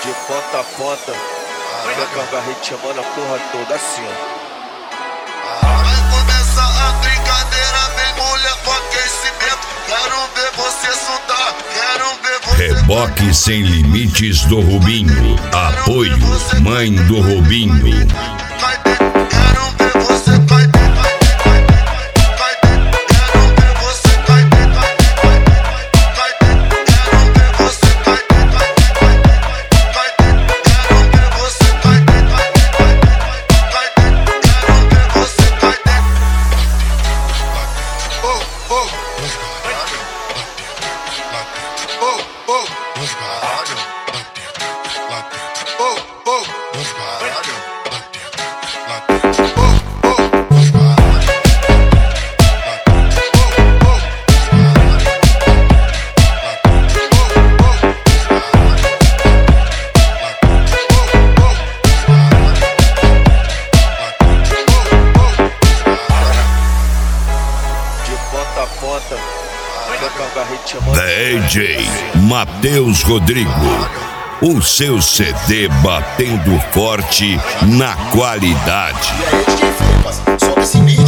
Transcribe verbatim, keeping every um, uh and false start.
de ponta a ponta. Quer que eu agarre chamando a porra toda assim, ó. Vai começar a brincadeira, vem mulher com aquecimento. Quero ver você soltar, quero ver você. Reboque sem limites do Rubinho. Apoio Mãe do Rubinho. Quero ver você cai. D J Matheus Rodrigo, o seu C D batendo forte na qualidade. E aí, quem foi, parça? Sobe esse beat.